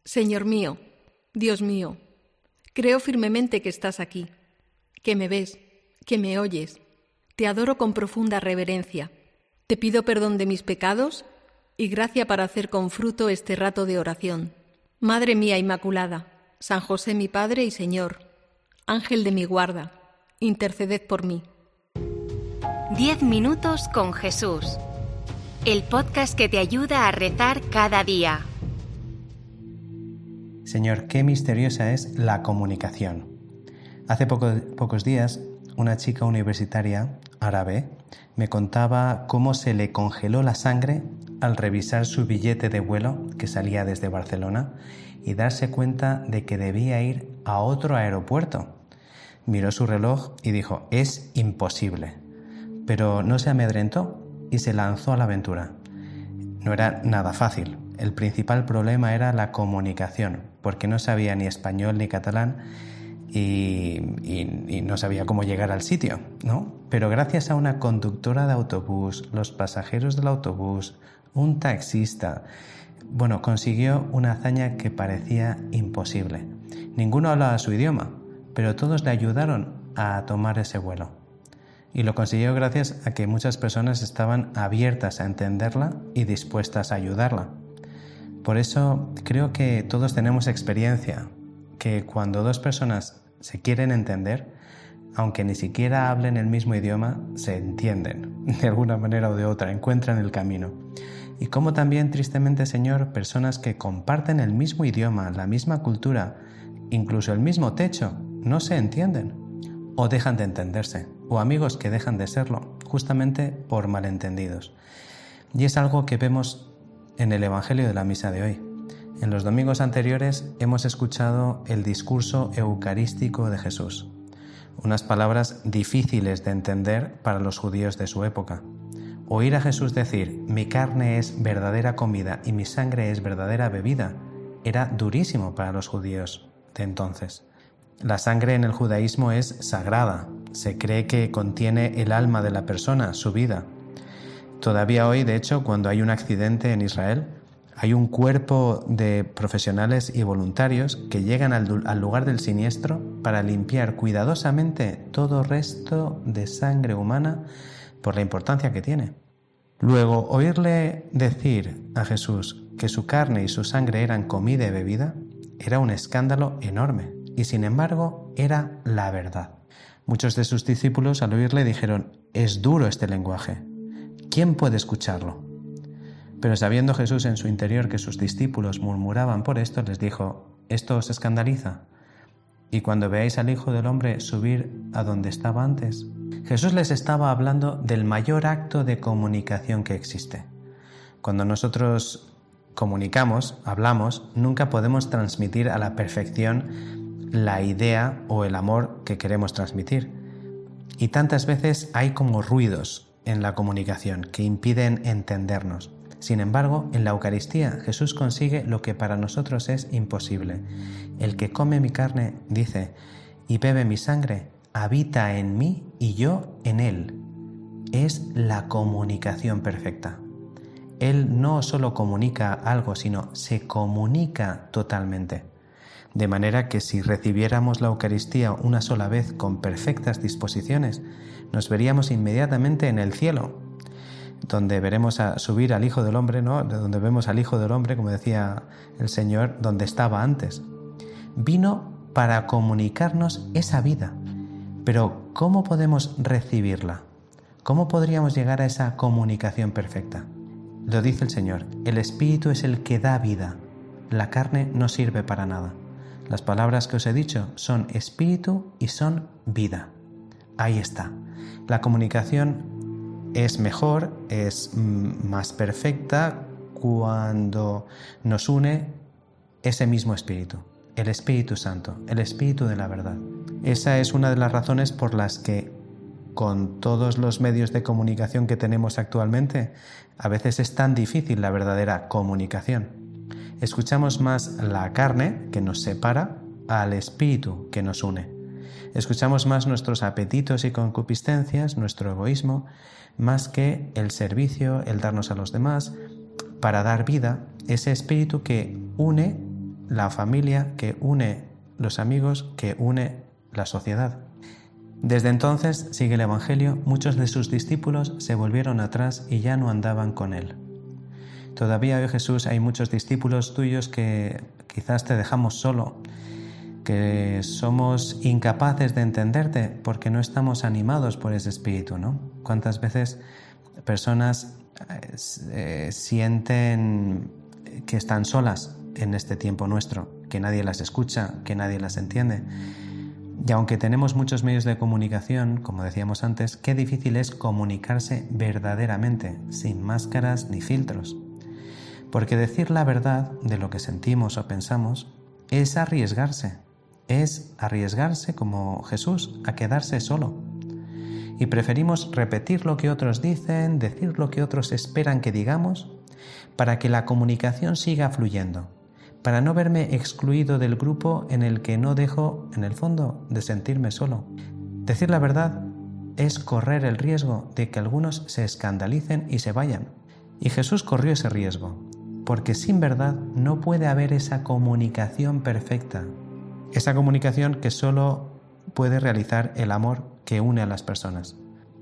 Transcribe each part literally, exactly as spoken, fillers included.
Señor mío, Dios mío, creo firmemente que estás aquí, que me ves, que me oyes. Te adoro con profunda reverencia. Te pido perdón de mis pecados y gracia para hacer con fruto este rato de oración. Madre mía Inmaculada, San José mi Padre y Señor, Ángel de mi guarda, interceded por mí. Diez minutos con Jesús. El podcast que te ayuda a rezar cada día. Señor, qué misteriosa es la comunicación. Hace poco, pocos días, una chica universitaria árabe me contaba cómo se le congeló la sangre al revisar su billete de vuelo que salía desde Barcelona y darse cuenta de que debía ir a otro aeropuerto. Miró su reloj y dijo, es imposible. Pero no se amedrentó y se lanzó a la aventura. No era nada fácil. El principal problema era la comunicación, porque no sabía ni español ni catalán y, y, y no sabía cómo llegar al sitio, ¿no? Pero gracias a una conductora de autobús, los pasajeros del autobús, un taxista, bueno, consiguió una hazaña que parecía imposible. Ninguno hablaba su idioma, pero todos le ayudaron a tomar ese vuelo. Y lo consiguió gracias a que muchas personas estaban abiertas a entenderla y dispuestas a ayudarla. Por eso creo que todos tenemos experiencia, que cuando dos personas se quieren entender, aunque ni siquiera hablen el mismo idioma, se entienden, de alguna manera o de otra, encuentran el camino. Y como también, tristemente, Señor, personas que comparten el mismo idioma, la misma cultura, incluso el mismo techo, no se entienden o dejan de entenderse, o amigos que dejan de serlo, justamente por malentendidos. Y es algo que vemos en el Evangelio de la Misa de hoy. En los domingos anteriores hemos escuchado el discurso eucarístico de Jesús, unas palabras difíciles de entender para los judíos de su época. Oír a Jesús decir, mi carne es verdadera comida y mi sangre es verdadera bebida, era durísimo para los judíos de entonces. La sangre en el judaísmo es sagrada, se cree que contiene el alma de la persona, su vida. Todavía hoy, de hecho, cuando hay un accidente en Israel, hay un cuerpo de profesionales y voluntarios que llegan al, al lugar del siniestro para limpiar cuidadosamente todo resto de sangre humana por la importancia que tiene. Luego, oírle decir a Jesús que su carne y su sangre eran comida y bebida era un escándalo enorme y, sin embargo, era la verdad. Muchos de sus discípulos al oírle dijeron, es duro este lenguaje. ¿Quién puede escucharlo? Pero sabiendo Jesús en su interior que sus discípulos murmuraban por esto, les dijo, ¿esto os escandaliza? Y cuando veáis al Hijo del Hombre subir a donde estaba antes. Jesús les estaba hablando del mayor acto de comunicación que existe. Cuando nosotros comunicamos, hablamos, nunca podemos transmitir a la perfección la idea o el amor que queremos transmitir. Y tantas veces hay como ruidos en la comunicación que impiden entendernos. Sin embargo, en la Eucaristía Jesús consigue lo que para nosotros es imposible. El que come mi carne, dice, y bebe mi sangre, habita en mí y yo en él. Es la comunicación perfecta. Él no solo comunica algo, sino se comunica totalmente. De manera que si recibiéramos la Eucaristía una sola vez con perfectas disposiciones, nos veríamos inmediatamente en el cielo, donde veremos a subir al Hijo del Hombre, ¿no? Donde vemos al Hijo del Hombre, como decía el Señor, donde estaba antes. Vino para comunicarnos esa vida. Pero ¿cómo podemos recibirla? ¿Cómo podríamos llegar a esa comunicación perfecta? Lo dice el Señor, el Espíritu es el que da vida, la carne no sirve para nada. Las palabras que os he dicho son espíritu y son vida. Ahí está. La comunicación es mejor, es más perfecta cuando nos une ese mismo espíritu, el Espíritu Santo, el Espíritu de la verdad. Esa es una de las razones por las que, con todos los medios de comunicación que tenemos actualmente, a veces es tan difícil la verdadera comunicación. Escuchamos más la carne, que nos separa, al espíritu, que nos une. Escuchamos más nuestros apetitos y concupiscencias, nuestro egoísmo, más que el servicio, el darnos a los demás, para dar vida, ese espíritu que une la familia, que une los amigos, que une la sociedad. Desde entonces, sigue el Evangelio, muchos de sus discípulos se volvieron atrás y ya no andaban con él. Todavía hoy, Jesús, hay muchos discípulos tuyos que quizás te dejamos solo, que somos incapaces de entenderte porque no estamos animados por ese espíritu, ¿no? ¿Cuántas veces personas eh, sienten que están solas en este tiempo nuestro, que nadie las escucha, que nadie las entiende? Y aunque tenemos muchos medios de comunicación, como decíamos antes, qué difícil es comunicarse verdaderamente, sin máscaras ni filtros. Porque decir la verdad de lo que sentimos o pensamos es arriesgarse, es arriesgarse como Jesús a quedarse solo. Y preferimos repetir lo que otros dicen, decir lo que otros esperan que digamos, para que la comunicación siga fluyendo, para no verme excluido del grupo en el que no dejo, en el fondo, de sentirme solo. Decir la verdad es correr el riesgo de que algunos se escandalicen y se vayan. Y Jesús corrió ese riesgo, porque sin verdad no puede haber esa comunicación perfecta, esa comunicación que solo puede realizar el amor que une a las personas.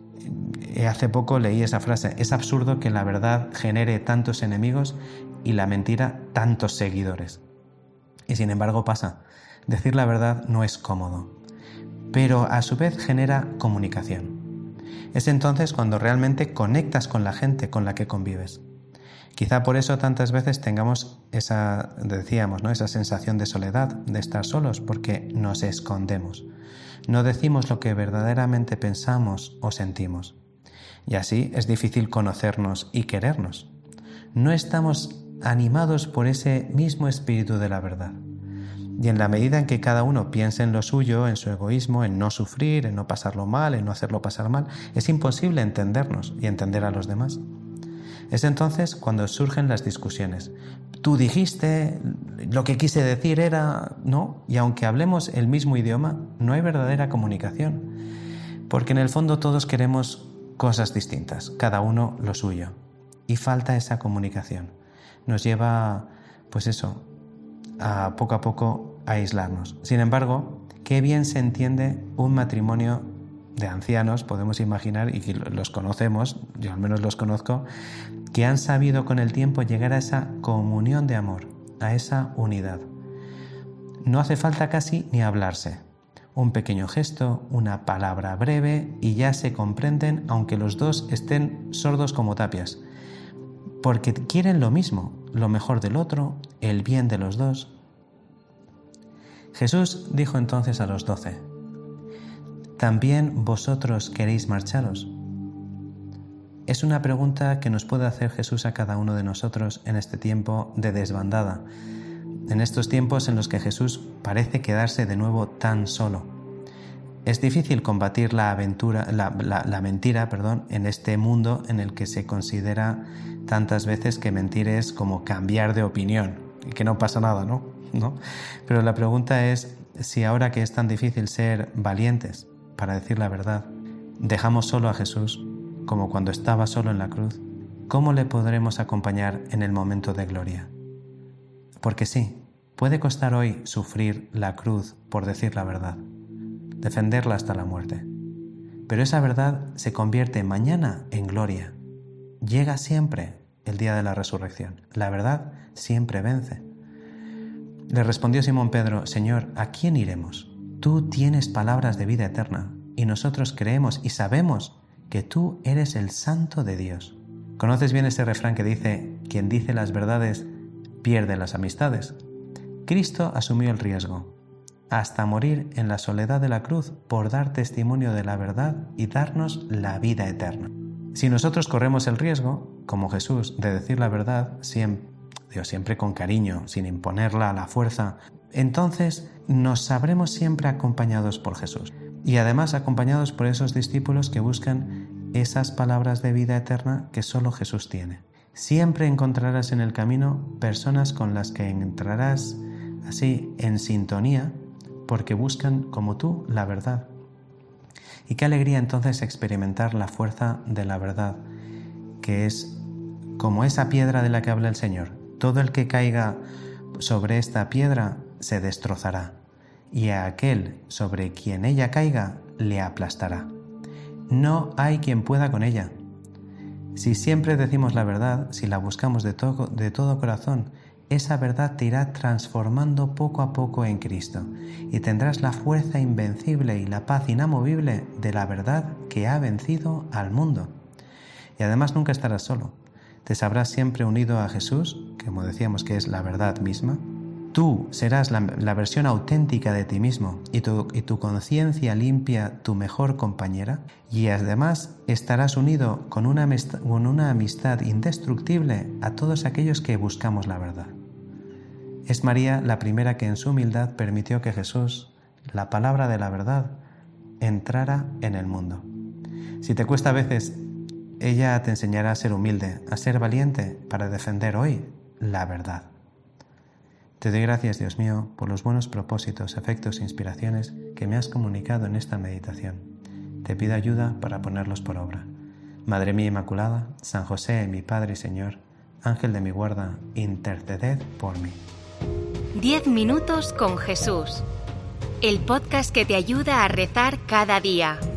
Hace poco leí esa frase: es absurdo que la verdad genere tantos enemigos y la mentira tantos seguidores. Y sin embargo pasa. Decir la verdad no es cómodo, pero a su vez genera comunicación. Es entonces cuando realmente conectas con la gente con la que convives. Quizá por eso tantas veces tengamos esa, decíamos, ¿no? esa sensación de soledad, de estar solos, porque nos escondemos. No decimos lo que verdaderamente pensamos o sentimos. Y así es difícil conocernos y querernos. No estamos animados por ese mismo espíritu de la verdad. Y en la medida en que cada uno piense en lo suyo, en su egoísmo, en no sufrir, en no pasarlo mal, en no hacerlo pasar mal, es imposible entendernos y entender a los demás. Es entonces cuando surgen las discusiones. Tú dijiste, lo que quise decir era, ¿no? Y aunque hablemos el mismo idioma, no hay verdadera comunicación. Porque en el fondo todos queremos cosas distintas, cada uno lo suyo. Y falta esa comunicación. Nos lleva, pues eso, a poco a poco a aislarnos. Sin embargo, qué bien se entiende un matrimonio de ancianos, podemos imaginar, y los conocemos, yo al menos los conozco, que han sabido con el tiempo llegar a esa comunión de amor, a esa unidad. No hace falta casi ni hablarse. Un pequeño gesto, una palabra breve y ya se comprenden, aunque los dos estén sordos como tapias, porque quieren lo mismo, lo mejor del otro, el bien de los dos. Jesús dijo entonces a los doce: ¿también vosotros queréis marcharos? Es una pregunta que nos puede hacer Jesús a cada uno de nosotros en este tiempo de desbandada, en estos tiempos en los que Jesús parece quedarse de nuevo tan solo. Es difícil combatir la, aventura, la, la, la mentira perdón, en este mundo en el que se considera tantas veces que mentir es como cambiar de opinión y que no pasa nada, ¿no? ¿No? Pero la pregunta es si ahora que es tan difícil ser valientes para decir la verdad, dejamos solo a Jesús como cuando estaba solo en la cruz, ¿cómo le podremos acompañar en el momento de gloria? Porque sí, puede costar hoy sufrir la cruz por decir la verdad, defenderla hasta la muerte, pero esa verdad se convierte mañana en gloria. Llega siempre el día de la resurrección. La verdad siempre vence. Le respondió Simón Pedro: Señor, ¿a quién iremos? Tú tienes palabras de vida eterna, y nosotros creemos y sabemos que tú eres el Santo de Dios. ¿Conoces bien ese refrán que dice: quien dice las verdades pierde las amistades? Cristo asumió el riesgo, hasta morir en la soledad de la cruz, por dar testimonio de la verdad y darnos la vida eterna. Si nosotros corremos el riesgo, como Jesús, de decir la verdad, siempre, Dios, siempre con cariño, sin imponerla a la fuerza, entonces nos sabremos siempre acompañados por Jesús. Y además acompañados por esos discípulos que buscan esas palabras de vida eterna que solo Jesús tiene. Siempre encontrarás en el camino personas con las que entrarás así en sintonía porque buscan como tú la verdad. Y qué alegría entonces experimentar la fuerza de la verdad, que es como esa piedra de la que habla el Señor. Todo el que caiga sobre esta piedra se destrozará, y a aquel sobre quien ella caiga le aplastará. No hay quien pueda con ella. Si siempre decimos la verdad, si la buscamos de todo, de todo corazón, esa verdad te irá transformando poco a poco en Cristo y tendrás la fuerza invencible y la paz inamovible de la verdad que ha vencido al mundo. Y además nunca estarás solo. Te sabrás siempre unido a Jesús, que como decíamos que es la verdad misma. Tú serás la, la versión auténtica de ti mismo y tu, y tu conciencia limpia tu mejor compañera, y además estarás unido con una, amistad, con una amistad indestructible a todos aquellos que buscamos la verdad. Es María la primera que en su humildad permitió que Jesús, la palabra de la verdad, entrara en el mundo. Si te cuesta a veces, ella te enseñará a ser humilde, a ser valiente para defender hoy la verdad. Te doy gracias, Dios mío, por los buenos propósitos, efectos e inspiraciones que me has comunicado en esta meditación. Te pido ayuda para ponerlos por obra. Madre mía Inmaculada, San José, mi Padre y Señor, Ángel de mi guarda, interceded por mí. Diez minutos con Jesús. El podcast que te ayuda a rezar cada día.